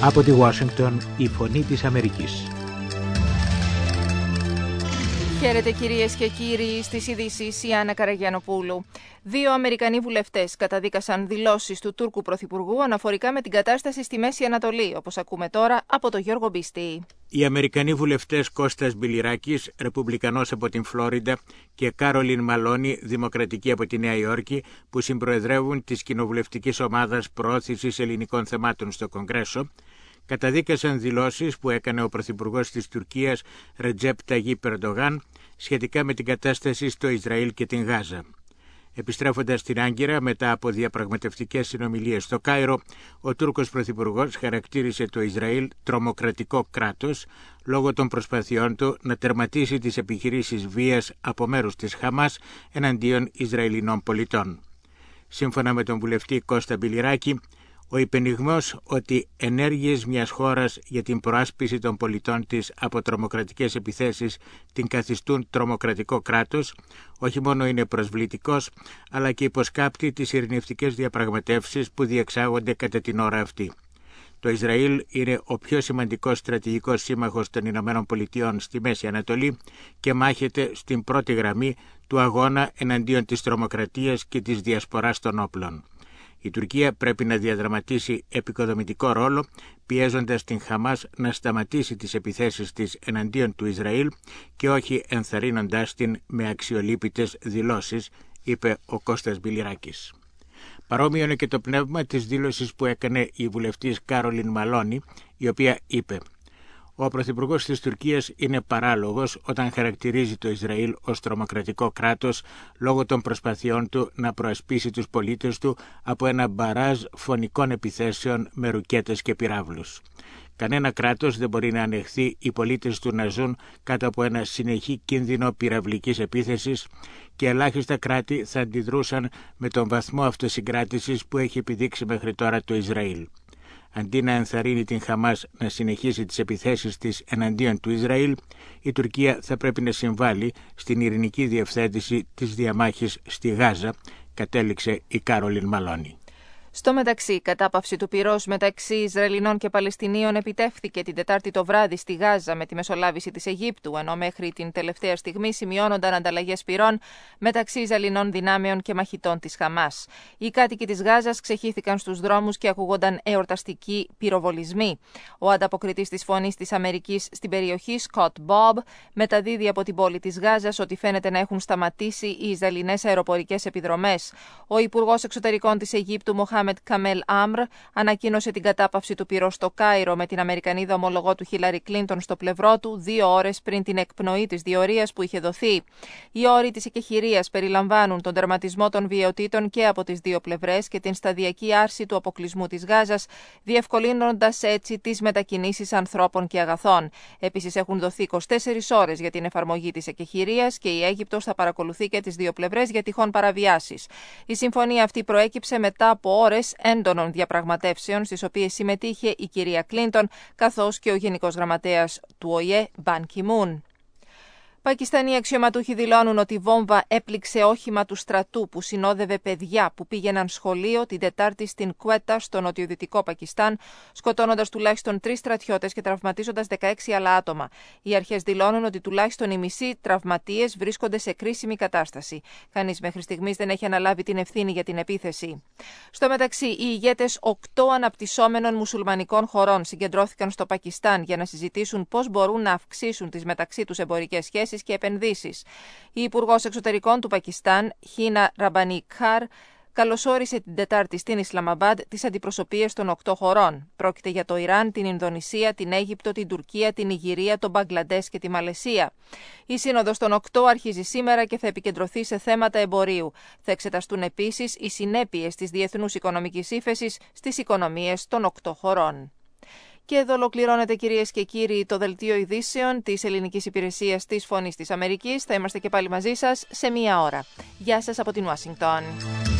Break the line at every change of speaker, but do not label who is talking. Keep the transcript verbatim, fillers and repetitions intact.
Από τη Ουάσιγκτον, η Φωνή της Αμερικής.
Χαίρετε κυρίες και κύριοι, στις ειδήσεις η Άννα Καραγιανοπούλου. Δύο Αμερικανοί βουλευτές καταδίκασαν δηλώσεις του Τούρκου Πρωθυπουργού αναφορικά με την κατάσταση στη Μέση Ανατολή, όπως ακούμε τώρα από τον Γιώργο Μπίστη.
Οι Αμερικανοί βουλευτές Κώστας Μπιλιράκης, Ρεπουμπλικανός από την Φλόριντα, και Κάρολιν Μαλόνι, Δημοκρατική από τη Νέα Υόρκη, που συμπροεδρεύουν της κοινοβουλευτικής ομάδας προώθησης ελληνικών θεμάτων στο Κογκρέσο, καταδίκασαν δηλώσεις που έκανε ο Πρωθυπουργός της Τουρκίας Ρετζέπ Ταγίπ Ερντογάν σχετικά με την κατάσταση στο Ισραήλ και την Γάζα. Επιστρέφοντας στην Άγκυρα μετά από διαπραγματευτικές συνομιλίες στο Κάιρο, ο Τούρκος Πρωθυπουργός χαρακτήρισε το Ισραήλ τρομοκρατικό κράτος λόγω των προσπαθειών του να τερματίσει τις επιχειρήσεις βίας από μέρους της Χαμάς εναντίον Ισραηλινών πολιτών. Σύμφωνα με τον βουλευτή Κώστα Μπιλιράκη, ο υπενιγμός ότι ενέργειες μιας χώρας για την προάσπιση των πολιτών της από τρομοκρατικές επιθέσεις την καθιστούν τρομοκρατικό κράτος, όχι μόνο είναι προσβλητικός, αλλά και υποσκάπτει τις ειρηνευτικές διαπραγματεύσεις που διεξάγονται κατά την ώρα αυτή. Το Ισραήλ είναι ο πιο σημαντικός στρατηγικός σύμμαχος των Ηνωμένων Πολιτειών στη Μέση Ανατολή και μάχεται στην πρώτη γραμμή του αγώνα εναντίον της τρομοκρατίας και της διασποράς των όπλων. Η Τουρκία πρέπει να διαδραματίσει επικοδομητικό ρόλο, πιέζοντας την Χαμάς να σταματήσει τις επιθέσεις της εναντίον του Ισραήλ και όχι ενθαρρύνοντάς την με αξιολύπητες δηλώσεις, είπε ο Κώστας Μπιλιράκης. Παρόμοιο είναι και το πνεύμα της δήλωσης που έκανε η βουλευτής Κάρολιν Μαλόνι, η οποία είπε: «Ο Πρωθυπουργός της Τουρκίας είναι παράλογος όταν χαρακτηρίζει το Ισραήλ ως τρομοκρατικό κράτος λόγω των προσπαθειών του να προασπίσει τους πολίτες του από ένα μπαράζ φωνικών επιθέσεων με ρουκέτες και πυράβλους. Κανένα κράτος δεν μπορεί να ανεχθεί οι πολίτες του να ζουν κάτω από ένα συνεχή κίνδυνο πυραυλικής επίθεσης και ελάχιστα κράτη θα αντιδρούσαν με τον βαθμό αυτοσυγκράτησης που έχει επιδείξει μέχρι τώρα το Ισραήλ. Αντί να ενθαρρύνει την Χαμάς να συνεχίσει τις επιθέσεις της εναντίον του Ισραήλ, η Τουρκία θα πρέπει να συμβάλλει στην ειρηνική διευθέτηση της διαμάχης στη Γάζα», κατέληξε η Κάρολιν Μαλόνι.
Στο μεταξύ, η κατάπαυση του πυρός μεταξύ Ισραηλινών και Παλαιστινίων επιτεύχθηκε την Τετάρτη το βράδυ στη Γάζα με τη μεσολάβηση της Αιγύπτου, ενώ μέχρι την τελευταία στιγμή σημειώνονταν ανταλλαγές πυρών μεταξύ Ισραηλινών δυνάμεων και μαχητών της Χαμάς. Οι κάτοικοι της Γάζας ξεχύθηκαν στους δρόμους και ακούγονταν εορταστικοί πυροβολισμοί. Ο ανταποκριτής της Φωνής της Αμερικής στην περιοχή, Scott Bob, μεταδίδει από την πόλη της Γάζας ότι φαίνεται να έχουν σταματήσει οι Ισραηλινές αεροπορικές επιδρομές. Ο Υπουργός Εξωτερικών της Αιγύπτου, Μοχάμεντ Καμέλ Άμρ, ανακοίνωσε την κατάπαυση του πυρός στο Κάιρο με την Αμερικανίδα ομολογό του Χίλαρη Κλίντον στο πλευρό του, δύο ώρες πριν την εκπνοή της διορίας που είχε δοθεί. Οι όροι της εκεχηρίας περιλαμβάνουν τον τερματισμό των βιαιοτήτων και από τις δύο πλευρές και την σταδιακή άρση του αποκλεισμού της Γάζας, διευκολύνοντας έτσι τις μετακινήσεις ανθρώπων και αγαθών. Επίσης, έχουν δοθεί είκοσι τέσσερις ώρες για την εφαρμογή της εκεχηρίας και η Αίγυπτος θα παρακολουθεί και τις δύο πλευρές για τυχόν παραβιάσεις. Η συμφωνία αυτή προέκυψε μετά από ώρες έντονων διαπραγματεύσεων, στις οποίες συμμετείχε η κυρία Κλίντον, καθώς και ο Γενικός Γραμματέας του Ο Η Ε, Μπαν Κι Μουν. Πακιστανοί αξιωματούχοι δηλώνουν ότι η βόμβα έπληξε όχημα του στρατού που συνόδευε παιδιά που πήγαιναν σχολείο την Τετάρτη στην Κουέτα, στο νοτιοδυτικό Πακιστάν, σκοτώνοντας τουλάχιστον τρεις στρατιώτες και τραυματίζοντας δεκαέξι άλλα άτομα. Οι αρχές δηλώνουν ότι τουλάχιστον οι μισοί τραυματίες βρίσκονται σε κρίσιμη κατάσταση. Κανείς μέχρι στιγμής δεν έχει αναλάβει την ευθύνη για την επίθεση. Στο μεταξύ, οι ηγέτες οκτώ αναπτυσσόμενων μουσουλμανικών χωρών συγκεντρώθηκαν στο Πακιστάν για να συζητήσουν πώς μπορούν να αυξήσουν τις μεταξύ τους εμπορικές σχέσεις και επενδύσεις. Η Υπουργός Εξωτερικών του Πακιστάν, Χίνα Ραμπανί Κχάρ, καλωσόρισε την Τετάρτη στην Ισλαμαμπάντ τις αντιπροσωπείες των οκτώ χωρών. Πρόκειται για το Ιράν, την Ινδονησία, την Αίγυπτο, την Τουρκία, την Ιγυρία, τον Μπαγκλαντές και τη Μαλαισία. Η Σύνοδος των οκτώ αρχίζει σήμερα και θα επικεντρωθεί σε θέματα εμπορίου. Θα εξεταστούν επίσης οι συνέπειες της διεθνούς οικονομικής ύφεσης στις οικονομίες των οκτώ χωρών. Και εδώ ολοκληρώνεται, κυρίες και κύριοι, το δελτίο ειδήσεων της ελληνικής υπηρεσίας της Φωνής της Αμερικής. Θα είμαστε και πάλι μαζί σας σε μία ώρα. Γεια σας από την Ουάσιγκτον.